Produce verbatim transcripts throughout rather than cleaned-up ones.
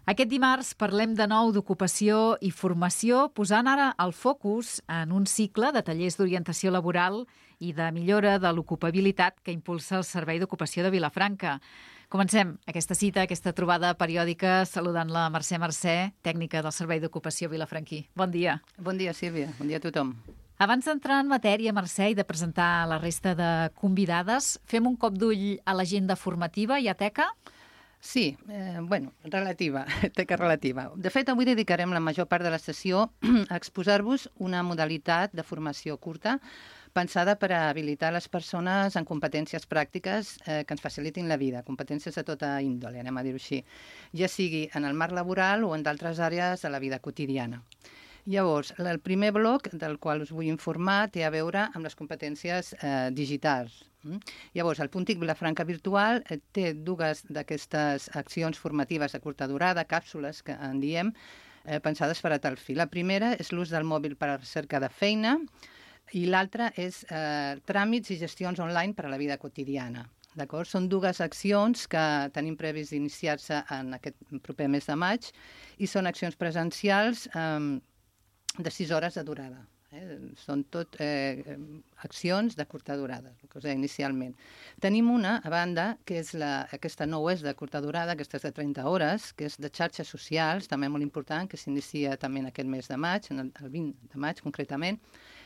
Aquest dimarts parlem de nou d'ocupació i formació, posant ara el focus en un cicle de tallers d'orientació laboral i de millora de l'ocupabilitat que impulsa el Servei d'Ocupació de Vilafranca. Comencem aquesta cita, aquesta trobada periòdica, saludant la Mercè Mercè, tècnica del Servei d'Ocupació vilafranquí. Bon dia. Bon dia, Sílvia. Bon dia a tothom. Abans d'entrar en matèria, Mercè, i de presentar la resta de convidades, fem un cop d'ull a l'agenda formativa. Hi ha teca? Sí, eh, bueno, relativa, teca relativa. De fet, avui dedicarem la major part de la sessió a exposar-vos una modalitat de formació curta pensada per a habilitar les persones en competències pràctiques eh, que ens facilitin la vida, competències de tota índole, anem a dir-ho així, ja sigui en el marc laboral o en d'altres àrees de la vida quotidiana. Llavors, el primer bloc del qual us vull informar té a veure amb les competències eh, digitals. Llavors, el Puntic Vilafranca Virtual té dues d'aquestes accions formatives de curta durada, càpsules, que en diem, eh, pensades per a tal fi. La primera és l'ús del mòbil per a recerca de feina i l'altra és eh, tràmits i gestions online per a la vida quotidiana. D'acord? Són dues accions que tenim previst d'iniciar-se en aquest proper mes de maig i són accions presencials eh, de sis hores de durada. Eh? Són tot eh, accions de curta durada, el que us deia inicialment. Tenim una, a banda, que és la, aquesta no és de curta durada, aquesta és de trenta hores, que és de xarxes socials, també molt important, que s'inicia també en aquest mes de maig, en el, el vint de maig concretament,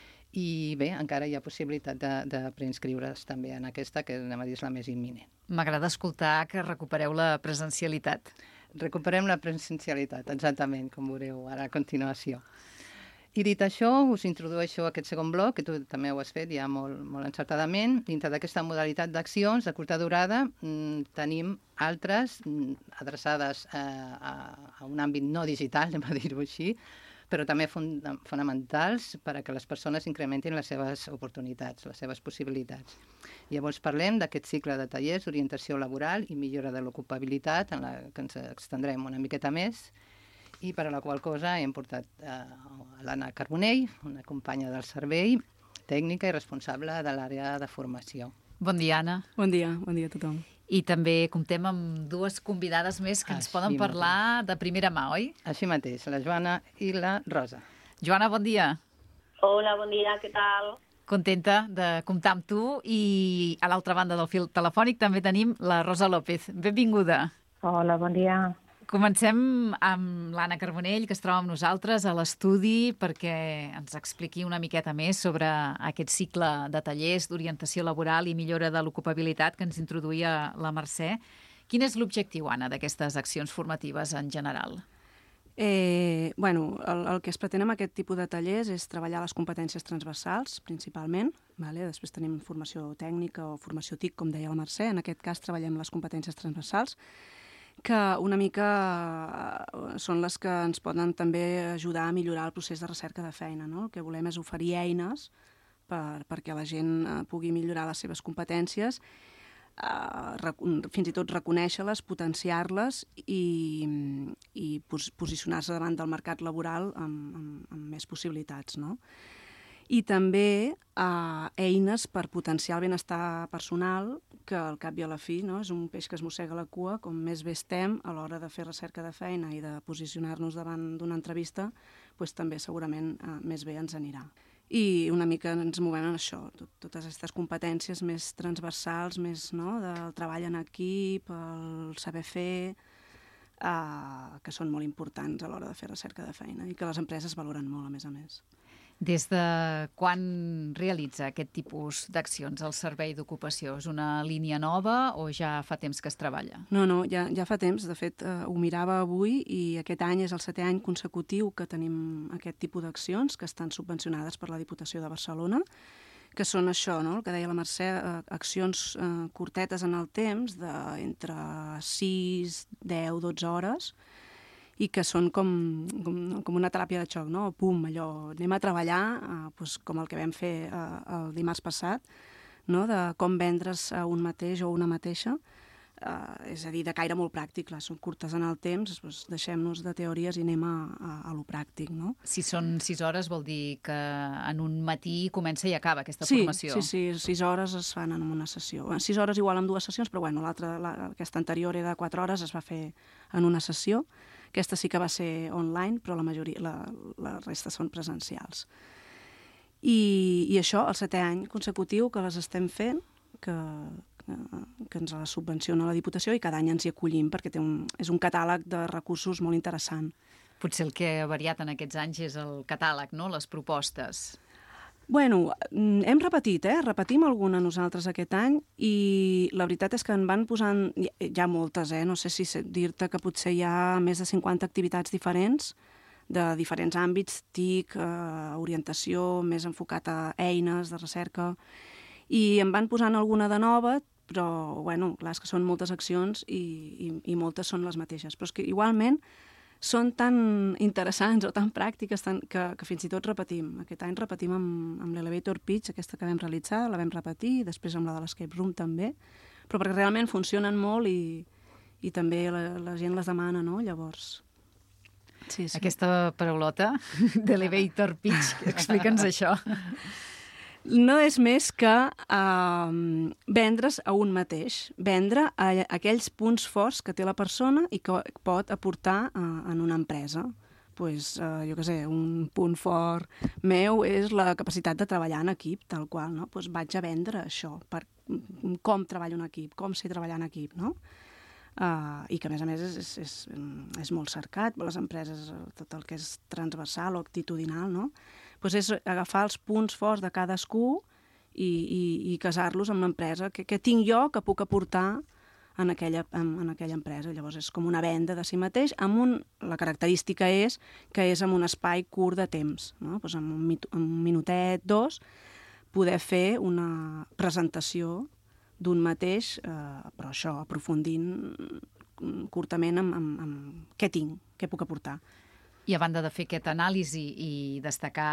i bé, encara hi ha possibilitat de, de preinscriure's també en aquesta, que anem a dir és la més imminent. M'agrada escoltar que recupereu la presencialitat. Recuperem la presencialitat, exactament, com veureu ara a continuació. I dit això, us introdueixo aquest segon bloc, que tu també ho has fet ja molt, molt encertadament. Dintre d'aquesta modalitat d'accions de curta durada mmm, tenim altres mmm, adreçades eh, a, a un àmbit no digital, anem a dir-ho així, però també fund fonamentals per a que les persones incrementin les seves oportunitats, les seves possibilitats. Llavors parlem d'aquest cicle de tallers d'orientació laboral i millora de l'ocupabilitat, en la que ens extendrem una miqueta més, i per a la qual cosa hem portat eh, l'Anna Carbonell, una companya del servei, tècnica i responsable de l'àrea de formació. Bon dia, Anna. Bon dia, bon dia a tothom. I també comptem amb dues convidades més que ens Així poden parlar mateix. de primera mà, oi? Així mateix, la Joana i la Rosa. Joana, bon dia. Hola, bon dia, què tal? Contenta de comptar amb tu i a l'altra banda del fil telefònic també tenim la Rosa López. Benvinguda. Hola, bon dia. Comencem amb l'Anna Carbonell, que es troba amb nosaltres a l'estudi perquè ens expliqui una miqueta més sobre aquest cicle de tallers d'orientació laboral i millora de l'ocupabilitat que ens introduïa la Mercè. Quin és l'objectiu, Anna, d'aquestes accions formatives en general? Eh, bueno, el, el que es pretén amb aquest tipus de tallers és treballar les competències transversals, principalment. Vale? Després tenim formació tècnica o formació T I C, com deia la Mercè. En aquest cas treballem les competències transversals, que una mica són les que ens poden també ajudar a millorar el procés de recerca de feina. No? El que volem és oferir eines per, perquè la gent pugui millorar les seves competències, eh, fins i tot reconèixer-les, potenciar-les i, i pos posicionar-se davant del mercat laboral amb, amb, amb més possibilitats, no? I també eh, eines per potenciar el benestar personal, que al cap i a la fi, no, és un peix que es mossega la cua. Com més bé estem a l'hora de fer recerca de feina i de posicionar-nos davant d'una entrevista, doncs també segurament eh, més bé ens anirà. I una mica ens movem en això, tot, totes aquestes competències més transversals, més, no, del treball en equip, el saber fer, eh, que són molt importants a l'hora de fer recerca de feina i que les empreses valoren molt, a més a més. Des de quan realitza aquest tipus d'accions el Servei d'Ocupació? És una línia nova o ja fa temps que es treballa? No, no, ja, ja fa temps. De fet, eh, ho mirava avui i aquest any és el setè any consecutiu que tenim aquest tipus d'accions que estan subvencionades per la Diputació de Barcelona, que són això, no?, el que deia la Mercè, eh, accions eh, curtetes en el temps, d'entre sis, deu, dotze hores, i que són com, com, com una teràpia de xoc, no? Pum, allò, anem a treballar, eh, doncs, com el que vam fer eh, el dimarts passat, no? De com vendre's a un mateix o una mateixa, eh, és a dir, de caire molt pràctic, clar, són curtes en el temps, doncs deixem-nos de teories i anem a, a, a lo pràctic, no? Si són sis hores vol dir que en un matí comença i acaba aquesta sí, formació. Sí, sí, sis hores es fan en una sessió. Sis hores igual en dues sessions, però bueno, l'altra, la, aquesta anterior era de quatre hores, es va fer en una sessió, Aquesta sí que va ser online, però la majoria, la, la resta són presencials. I, i això, el setè any consecutiu que les estem fent, que, que, que ens les subvenciona la Diputació i cada any ens hi acollim perquè té un, és un catàleg de recursos molt interessant. Potser el que ha variat en aquests anys és el catàleg, no? Les propostes. Bueno, hem repetit, eh? Repetim alguna nosaltres aquest any i la veritat és que en van posant... Hi ha moltes, eh? No sé si dir-te que potser hi ha més de cinquanta activitats diferents de diferents àmbits, T I C, eh, orientació, més enfocat a eines de recerca, i em van posant alguna de nova, però, bueno, clar, és que són moltes accions i, i, i moltes són les mateixes. Però és que igualment són tan interessants o tan pràctiques tan, que, que fins i tot repetim. Aquest any repetim amb, amb l'Elevator Pitch, aquesta que vam realitzar, la vam repetir, i després amb la de l'Escape Room també, però perquè realment funcionen molt i, i també la, la gent les demana, no? Llavors... Sí, sí. Aquesta paraulota d'Elevator Pitch, explica'ns això. No és més que uh, vendre's a un mateix, vendre a, a aquells punts forts que té la persona i que pot aportar uh, en una empresa. Pues, uh, jo què sé, un punt fort meu és la capacitat de treballar en equip, tal qual, no? Pues vaig a vendre això, per com treballo en equip, com sé treballar en equip, no? Uh, i que a més a més és, és, és, és molt cercat per les empreses, tot el que és transversal o actitudinal, no? Pues és agafar els punts forts de cadascú i, i, i casar-los amb l'empresa. Què, què tinc jo que puc aportar en aquella, en, en aquella empresa? Llavors és com una venda de si mateix, amb un, la característica és que és en un espai curt de temps, no? Pues en un, en un minutet, dos, poder fer una presentació d'un mateix, eh, però això, aprofundint curtament amb, amb, amb què tinc, què puc aportar. I a banda de fer aquesta anàlisi i destacar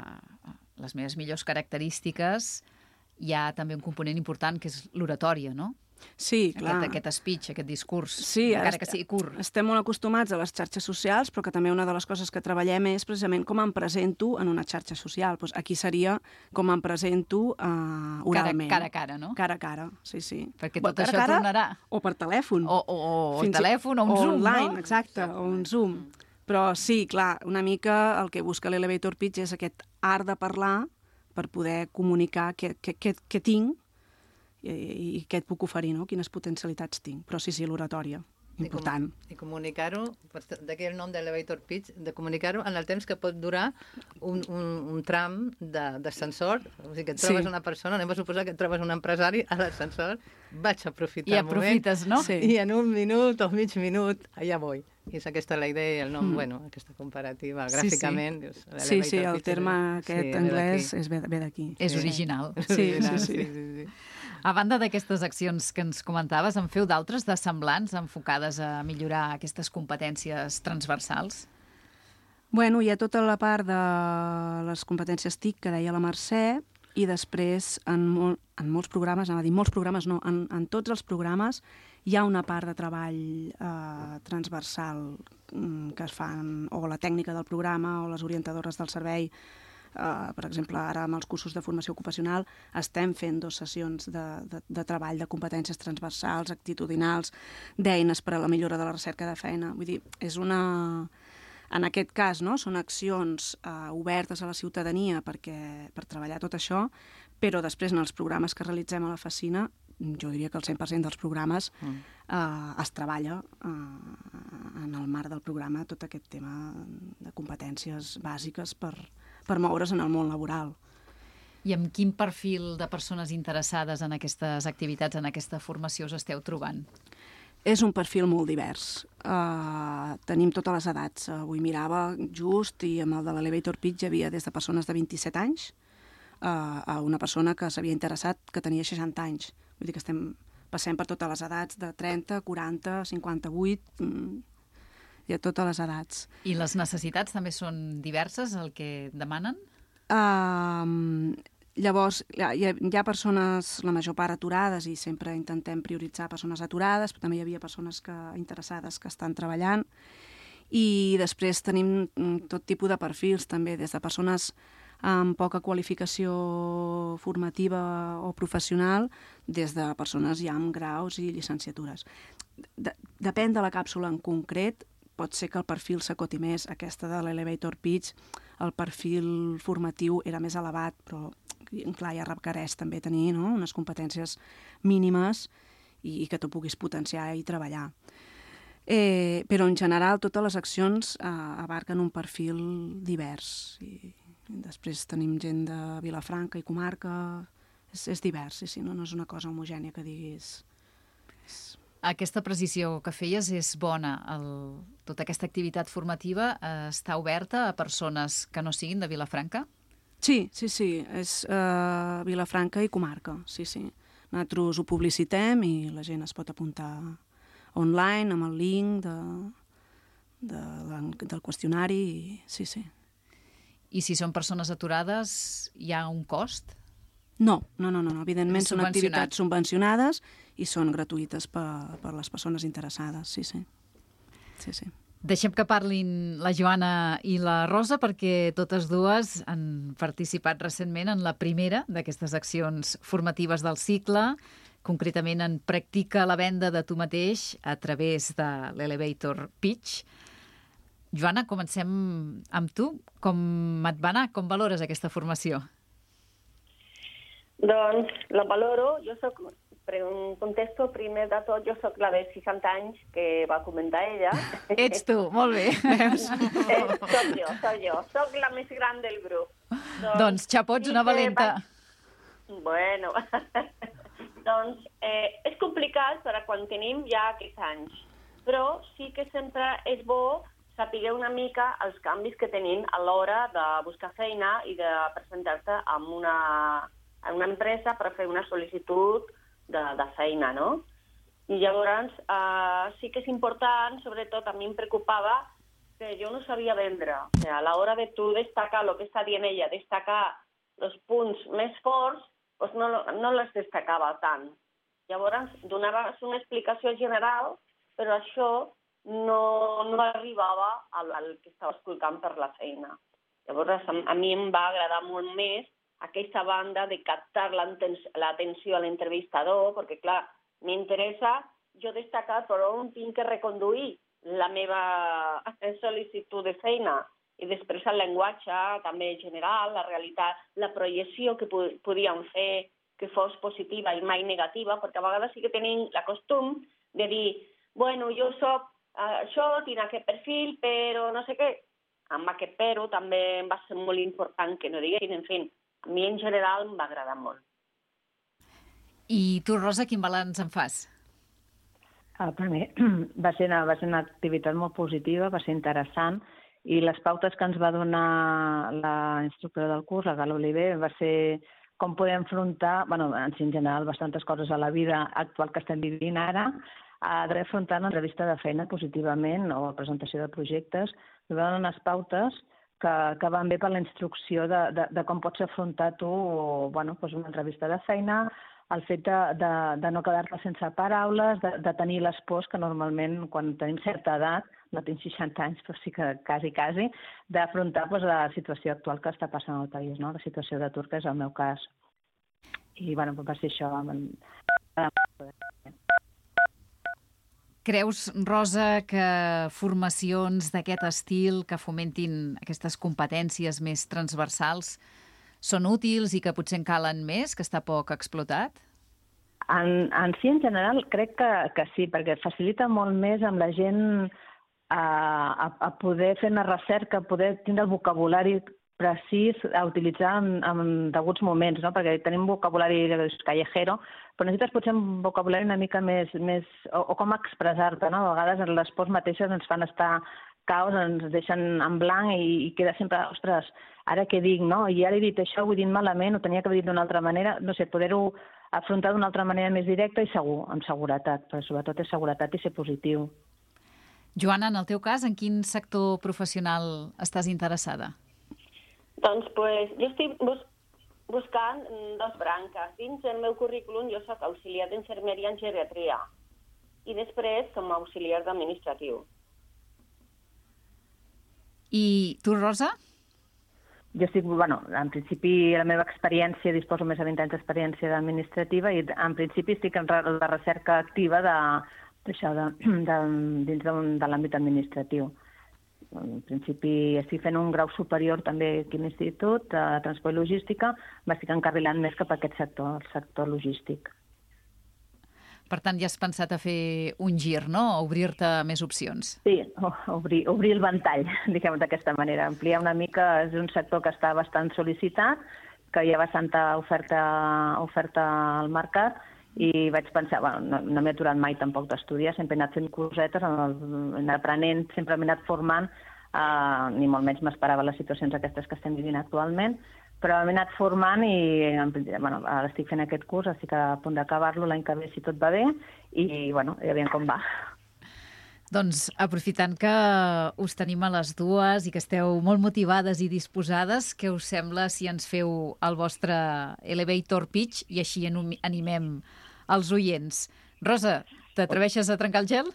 les meves millors característiques, hi ha també un component important que és l'oratòria, no? Sí, clar. Aquest, aquest speech, aquest discurs, sí, encara que sigui curt. Estem molt acostumats a les xarxes socials, però que també una de les coses que treballem és precisament com em presento en una xarxa social. Pues aquí seria com em presento uh, oralment. Cara, cara a cara, no? Cara a cara, sí, sí. Perquè tot cara això cara, tornarà. O per telèfon. O, o, o telèfon, o un o Zoom, online, no? Exacte, o un Zoom. Però sí, clar, una mica el que busca l'Elevator Pitch és aquest art de parlar per poder comunicar què, què, què, què tinc i, i què et puc oferir, no? Quines potencialitats tinc. Però sí, sí, l'oratòria, important. I, com, i comunicar-ho, d'aquí el nom d'Elevator Pitch, de comunicar-ho en el temps que pot durar un, un, un tram d'ascensor. O sigui, que et trobes sí. una persona, anem a suposar que et trobes un empresari a l'ascensor, vaig aprofitar I aprofites, moment, no? Sí. I en un minut o mig minut, allà vull. I és aquesta la idea i el nom, mm. bueno, aquesta comparativa, gràficament. Sí, sí, dius, sí, sí el terme és, aquest sí, anglès és ve, ve d'aquí. És sí. original. Sí, sí, sí. sí, sí, sí. A banda d'aquestes accions que ens comentaves, en feu d'altres de semblants enfocades a millorar aquestes competències transversals? Bueno, hi ha tota la part de les competències T I C que deia la Mercè, i després en, mol, en molts programes, anava a dir molts programes, no, en, en tots els programes hi ha una part de treball eh, transversal mm, que es fan, o la tècnica del programa o les orientadores del servei. Uh, per exemple, ara amb els cursos de formació ocupacional estem fent dues sessions de, de, de treball de competències transversals, actitudinals, d'eines per a la millora de la recerca de feina. Vull dir, és una... En aquest cas, no? Són accions uh, obertes a la ciutadania perquè, per treballar tot això, però després en els programes que realitzem a la Facina, jo diria que el cent per cent dels programes mm. uh, es treballa uh, en el marc del programa tot aquest tema de competències bàsiques per, per moure's en el món laboral. I amb quin perfil de persones interessades en aquestes activitats, en aquesta formació us esteu trobant? És un perfil molt divers. Uh, tenim totes les edats. Avui mirava just i amb el de l'Elevator Pitch hi havia des de persones de vint-i-set anys uh, a una persona que s'havia interessat que tenia seixanta anys. Vull dir que estem, passem per totes les edats, de trenta, quaranta, cinquanta-vuit... Mm, hi ha totes les edats. I les necessitats també són diverses, el que demanen? Uh, llavors, hi ha, hi ha persones, la major part aturades, i sempre intentem prioritzar persones aturades, però també hi havia persones que, interessades que estan treballant. I després tenim tot tipus de perfils, també, des de persones amb poca qualificació formativa o professional, des de persones ja amb graus i llicenciatures. De, depèn de la càpsula en concret, pot ser que el perfil s'acoti més. Aquesta de l'Elevator Pitch, el perfil formatiu era més elevat, però clar, ja requereix també tenir, no?, unes competències mínimes i, i que tu puguis potenciar i treballar. Eh, però en general totes les accions eh, abarquen un perfil divers. I, i després tenim gent de Vilafranca i comarca, és, és divers, sí, sí, no, no és una cosa homogènia que diguis... Aquesta precisió que feies és bona. El, tota aquesta activitat formativa eh, està oberta a persones que no siguin de Vilafranca? Sí, sí, sí, és eh, Vilafranca i comarca, sí, sí. Nosaltres ho publicitem i la gent es pot apuntar online amb el link de, de, del qüestionari, i, sí, sí. I si són persones aturades, hi ha un cost? No, no, no, no. Evidentment són activitats subvencionades i són gratuïtes per, per les persones interessades, sí, sí. sí, sí. Deixem que parlin la Joana i la Rosa, perquè totes dues han participat recentment en la primera d'aquestes accions formatives del cicle, concretament en Practica la venda de tu mateix a través de l'Elevator Pitch. Joana, comencem amb tu. Com et va anar? Com valores aquesta formació? Doncs la valoro. Jo soc, contesto primer de tot, jo soc la de seixanta anys que va comentar ella. Ets tu, molt bé. Veus? Eh, soc jo, soc jo. Soc la més gran del grup. Doncs, doncs xapots, una valenta. Va... Bueno, doncs eh, és complicat per a quan tenim ja aquests anys, però sí que sempre és bo saber una mica els canvis que tenim a l'hora de buscar feina i de presentar-te en una, en una empresa per fer una sol·licitud de, de feina, no? I llavors eh, sí que és important, sobretot a mi em preocupava que jo no sabia vendre. O sigui, a l'hora de tu destacar el que està dient ella, destacar els punts més forts, doncs no, no les destacava tant. Llavors donaves una explicació general, però això no, no arribava al, al que estava escoltant per la feina. Llavors a, a mi em va agradar molt més aquesta banda de captar l'atenció a l'entrevistador, perquè clar, m'interessa jo destacar per on tinc que reconduir la meva sol·licitud de feina i després el llenguatge també general, la realitat, la projecció que podíem fer que fos positiva i mai negativa, perquè a vegades sí que tenim la costum de dir, bueno, jo soc això, tinc aquest perfil, però no sé què. Amb aquest però també em va ser molt important que no diguessin, en fi, a mi en general em va agradar molt. I tu, Rosa, quin balanç en fas? Ah, per mi va ser, una, va ser una activitat molt positiva, va ser interessant, i les pautes que ens va donar la instructora del curs, la Gala Oliver, va ser com poder enfrontar, bueno, en general, bastantes coses a la vida actual que estem vivint ara, a d'afrontar una entrevista de feina positivament o a presentació de projectes, que donen unes pautes que, que van bé per la instrucció de, de, de com pots afrontar tu bueno, doncs una entrevista de feina, el fet de, de, de no quedar-te sense paraules, de, de tenir les pors que normalment quan tenim certa edat, no tinc seixanta anys, però sí que quasi, quasi, d'afrontar doncs, la situació actual que està passant al país, no? La situació d'atur, que és el meu cas. I bueno, va ser això. Creus, Rosa, que formacions d'aquest estil, que fomentin aquestes competències més transversals, són útils i que potser en calen més, que està poc explotat? En, en si, en general, crec que, que sí, perquè facilita molt més amb la gent a, a, a poder fer una recerca, a poder tindre el vocabulari precís a utilitzar en, en deguts moments, no? Perquè tenim vocabulari callejero, però necessites potser un vocabulari una mica més... més o, o com expressar-te, no? A vegades les pors mateixes ens fan estar caos, ens deixen en blanc i, i queda sempre, ostres, ara què dic, no? I ara he dit això, ho he dit malament, ho tenia que haver dit d'una altra manera, no sé, poder-ho afrontar d'una altra manera més directa i segur, amb seguretat, però sobretot és seguretat i ser positiu. Joana, en el teu cas, en quin sector professional estàs interessada? Doncs pues, jo estic bus buscant dos branques. Dins el meu currículum jo soc auxiliar d'infermeria en geriatria i després som auxiliar d'administratiu. I tu, Rosa? Jo estic, bueno, en principi la meva experiència, disposo més de vint anys d'experiència administrativa i en principi estic en la recerca activa de, això de, de, dins de, de l'àmbit administratiu. En principi estic fent un grau superior també aquí a l'Institut de Transport i Logística, m'estic encarrilant més cap a aquest sector, el sector logístic. Per tant, ja has pensat a fer un gir, no? A obrir-te més opcions. Sí, obrir, obrir el ventall, diguem d'aquesta manera. Ampliar una mica, és un sector que està bastant sol·licitat, que hi ha bastanta oferta, oferta al mercat, i vaig pensar, bueno, no, no m'he aturat mai tampoc d'estudiar, sempre he anat fent cosetes, he anat aprenent, sempre m'he anat formant, eh, ni molt menys m'esperava les situacions aquestes que estem vivint actualment, però m'he anat formant i bueno, ara estic fent aquest curs, estic a punt d'acabar-lo l'any que ve si tot va bé i bueno, ja veiem com va. Doncs aprofitant que us tenim a les dues i que esteu molt motivades i disposades, què us sembla si ens feu el vostre elevator pitch i així animem els oients? Rosa, t'atreveixes a trencar el gel?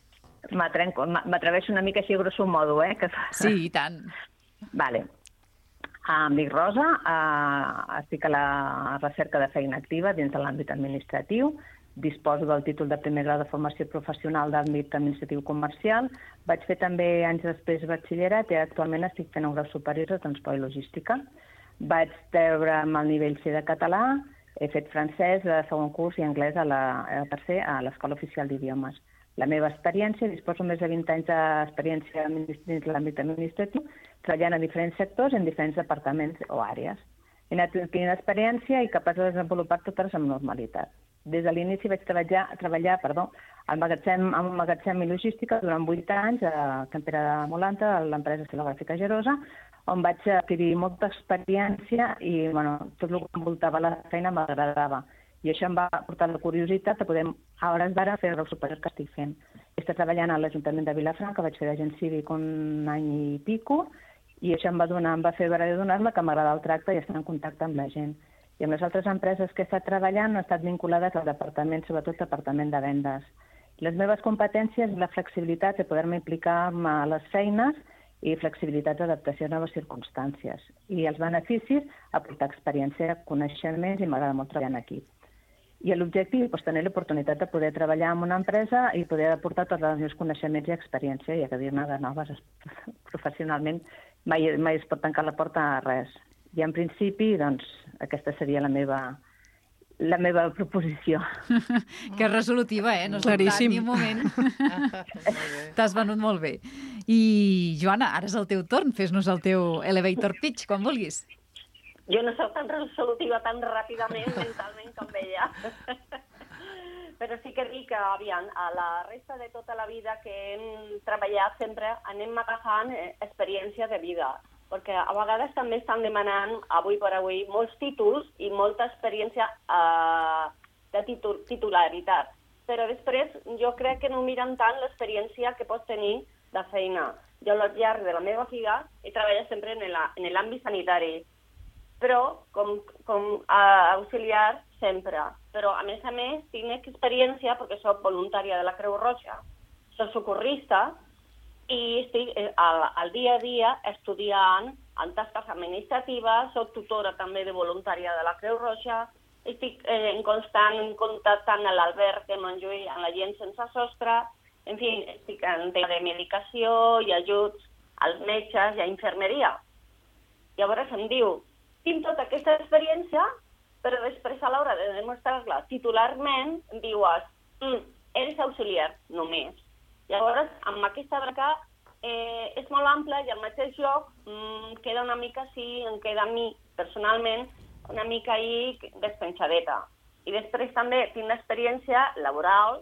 M'atreveixo una mica així grosso modo, eh? Que... Sí, i tant. Vale. Em dic Rosa, eh, estic a la recerca de feina activa dins de l'àmbit administratiu, disposo del títol de primer grau de formació professional d'àmbit administratiu comercial, vaig fer també anys després batxillerat i actualment estic fent un grau superior de transport i logística. Vaig treure'm el nivell C de català, he fet francès de segon curs i anglès a la, a tercer a l'Escola Oficial d'Idiomes. La meva experiència, disposo més de vint anys d'experiència dins l'àmbit administratiu, treballant en diferents sectors, en diferents departaments o àrees. He anat adquirint experiència i capaç de desenvolupar totes amb normalitat. Des de l'inici vaig treballar, treballar perdó, al magatzem, en un magatzem i logística durant vuit anys a Can Pere de Molanta, a l'empresa estilogràfica Gerosa, on vaig adquirir molta experiència i bueno, tot el que envoltava la feina m'agradava. I això em va portar la curiositat de poder, a hores d'ara, fer el grau superior que estic fent. Estic treballant a l'Ajuntament de Vilafranca, vaig fer d'agent cívic un any i pico, i això em va, donar, em va fer veure de donar-me que m'agrada el tracte i estar en contacte amb la gent. I amb les altres empreses que he estat treballant han estat vinculades al departament, sobretot departament de vendes. Les meves competències, la flexibilitat de poder-me implicar a les feines i flexibilitat d'adaptació a noves circumstàncies. I els beneficis, aportar experiència, coneixements i m'agrada molt treballar en equip. I l'objectiu és doncs, tenir l'oportunitat de poder treballar en una empresa i poder aportar tots els meus coneixements i experiència i acabar-ne de noves professionalment. Mai, mai es pot tancar la porta a res. I en principi, doncs, aquesta seria la meva, la meva proposició. Que resolutiva, eh? No has dubtat ni un moment. T'has venut molt bé. I, Joana, ara és el teu torn. Fes-nos el teu elevator pitch, quan vulguis. Jo no soc tan resolutiva tan ràpidament mentalment com ella. Però sí que dic que, aviam, a la resta de tota la vida que hem treballat sempre anem agafant experiència de vida, perquè a vegades també estan demanant, avui per avui, molts títols i molta experiència eh, de titul titularitat. Però després jo crec que no miren tant l'experiència que pots tenir de feina. Jo al llarg de la meva vida he treballat sempre en l'àmbit sanitari, però com, com uh, auxiliar sempre. Però, a més a més, tinc experiència perquè soc voluntària de la Creu Roja, soc socorrista i estic eh, al, al dia a dia estudiant en tasques administratives, soc tutora també de voluntària de la Creu Roja, estic eh, en constant contacte amb l'Alberg de Montjuïc, amb la gent sense sostre, en fi, estic en tema de medicació i ajuts als metges i a infermeria. Llavors em diu, tinc tota aquesta experiència, però després a l'hora de demostrar-la titularment, em dius, mm, eres auxiliar, només. Llavors, amb aquesta branca eh, és molt ampla i al mateix lloc mm, queda una mica així, em queda a mi, personalment, una mica ahí despenjadeta. I després també tinc l'experiència laboral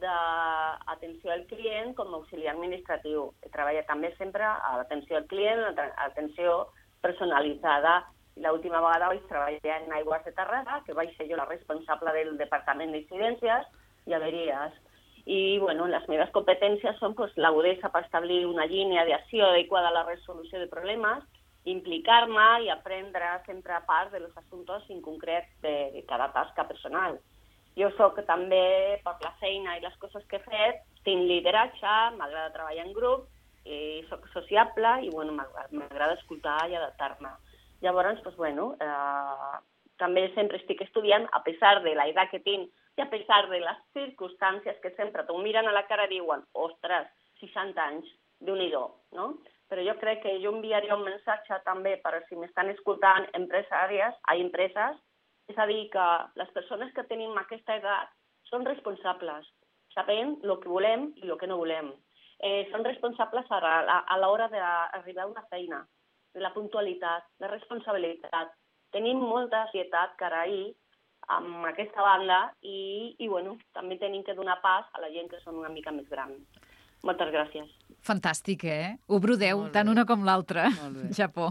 d'atenció al client com a auxiliar administratiu. He treballat també sempre a l'atenció al client, a l'atenció personalitzada. L'última vegada vaig treballar en Aigües de Terrassa, que vaig ser jo la responsable del Departament d'Incidències i Averies. I, bueno, les meves competències són pues, l'agudesa per establir una línia d'acció adequada a la resolució de problemes, implicar-me i aprendre sempre a part dels assumptes en concret de, de cada tasca personal. Jo soc també, per la feina i les coses que he fet, tinc lideratge, m'agrada treballar en grup, i soc sociable i, bueno, m'agrada escoltar i adaptar-me. Llavors, doncs, bueno, eh, també sempre estic estudiant, a pesar de l'edat que tinc, i a pesar de les circumstàncies que sempre t'ho miren a la cara i diuen ostres, seixanta anys, Déu-n'hi-do, no? Però jo crec que jo enviaria un missatge també per si m'estan escoltant empresàries, a empreses, és a dir, que les persones que tenim aquesta edat són responsables, sabent el que volem i el que no volem. Eh, són responsables a, a, a l'hora d'arribar a una feina, de la puntualitat, la responsabilitat. Tenim molta ansietat, carai, amb aquesta banda i, i bueno, també tenim que donar pas a la gent que són una mica més gran. Moltes gràcies. Fantàstic, eh? Ho brodeu, tant una com l'altra. Japó.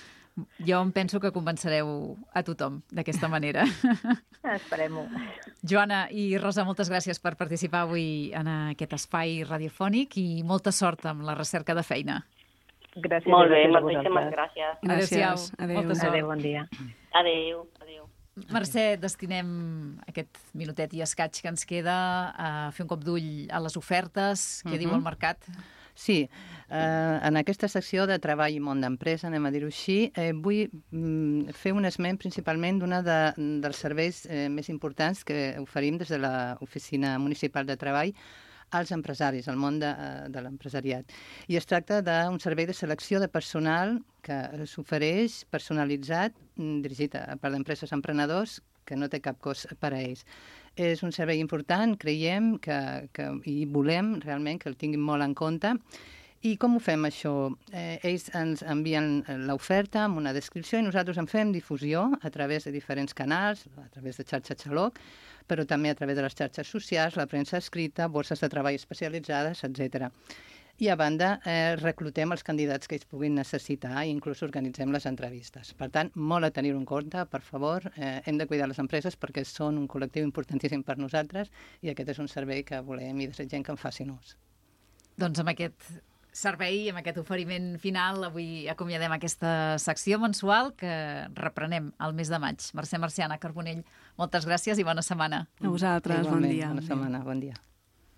Jo em penso que convencereu a tothom d'aquesta manera. Esperem-ho. Joana i Rosa, moltes gràcies per participar avui en aquest espai radiofònic i molta sort amb la recerca de feina. Gràcies. Molt bé, gràcies a moltíssimes vosaltres. gràcies. Gràcies. Adéu. Molta sort. Adéu, bon dia. Adéu, adéu. Mercè, destinem aquest minutet i escaig que ens queda a fer un cop d'ull a les ofertes, què uh-huh. diu el mercat. Sí, eh, en aquesta secció de treball i món d'empresa, anem a dir-ho així, eh, vull mm, fer un esment principalment d'una de, dels serveis eh, més importants que oferim des de l'Oficina Municipal de Treball als empresaris, al món de, de l'empresariat. I es tracta d'un servei de selecció de personal que s'ofereix personalitzat, dirigit a part d'empreses emprenedors, que no té cap cost per a ells. És un servei important, creiem, que, que, i volem realment que el tinguin molt en compte. I com ho fem, això? Eh, ells ens envien l'oferta amb una descripció i nosaltres en fem difusió a través de diferents canals, a través de xarxa Xaloc, però també a través de les xarxes socials, la premsa escrita, borses de treball especialitzades, etcètera. I a banda, eh, reclutem els candidats que ells puguin necessitar i inclús organitzem les entrevistes. Per tant, molt a tenir en compte, per favor, eh, hem de cuidar les empreses perquè són un col·lectiu importantíssim per nosaltres i aquest és un servei que volem i desitgem que en facin ús. Doncs amb aquest servei, amb aquest oferiment final, avui acomiadem aquesta secció mensual que reprenem el mes de maig. Mercè Marciana Carbonell, moltes gràcies i bona setmana. A vosaltres, bon dia. Bona setmana, bon dia.